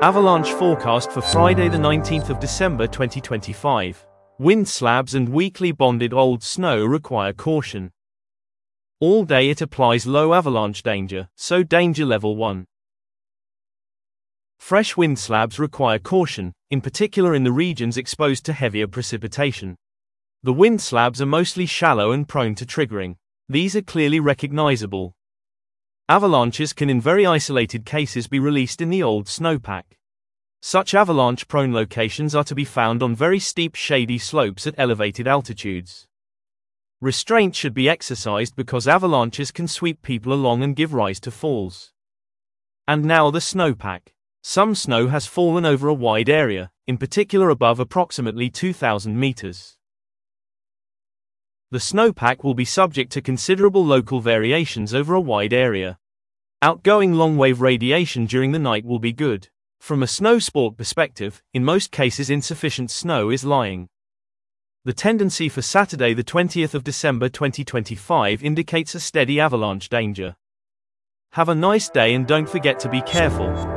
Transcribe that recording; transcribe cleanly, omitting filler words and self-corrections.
Avalanche forecast for Friday the 19th of December 2025. Wind slabs and weakly bonded old snow require caution. All day it applies low avalanche danger, so danger level 1. Fresh wind slabs require caution, in particular in the regions exposed to heavier precipitation. The wind slabs are mostly shallow and prone to triggering. These are clearly recognizable. Avalanches can in very isolated cases be released in the old snowpack. Such avalanche-prone locations are to be found on very steep shady slopes at elevated altitudes. Restraint should be exercised because avalanches can sweep people along and give rise to falls. And now the snowpack. Some snow has fallen over a wide area, in particular above approximately 2,000 meters. The snowpack will be subject to considerable local variations over a wide area. Outgoing long-wave radiation during the night will be good. From a snow sport perspective, in most cases insufficient snow is lying. The tendency for Saturday the 20th of December 2025 indicates a steady avalanche danger. Have a nice day and don't forget to be careful.